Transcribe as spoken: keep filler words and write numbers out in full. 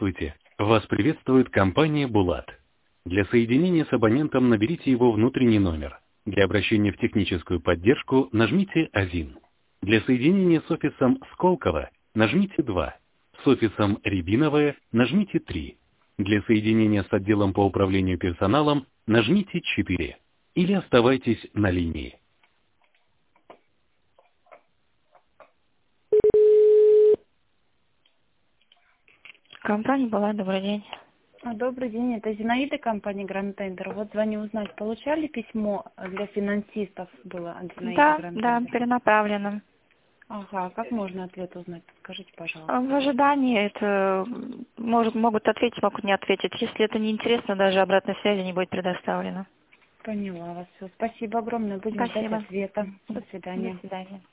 Здравствуйте! Вас приветствует компания «Булат». Для соединения с абонентом наберите его внутренний номер. Для обращения в техническую поддержку нажмите один. Для соединения с офисом Сколково нажмите два. С офисом Рябиновое нажмите три. Для соединения с отделом по управлению персоналом нажмите четыре. Или оставайтесь на линии. Компания была, добрый день. А, Добрый день, это Зинаида, компания Grand Tender. Вот звоню узнать, получали письмо для финансистов было от Зинаиды Да, Grand да, Tender? перенаправлено. Ага, как можно ответ узнать? Скажите, пожалуйста. В ожидании это может, могут ответить, могут не ответить. Если это не интересно, даже обратной связи не будет предоставлено. Поняла вас. Все. Спасибо огромное. Будем ждать Спасибо. ответа. До До свидания. свидания.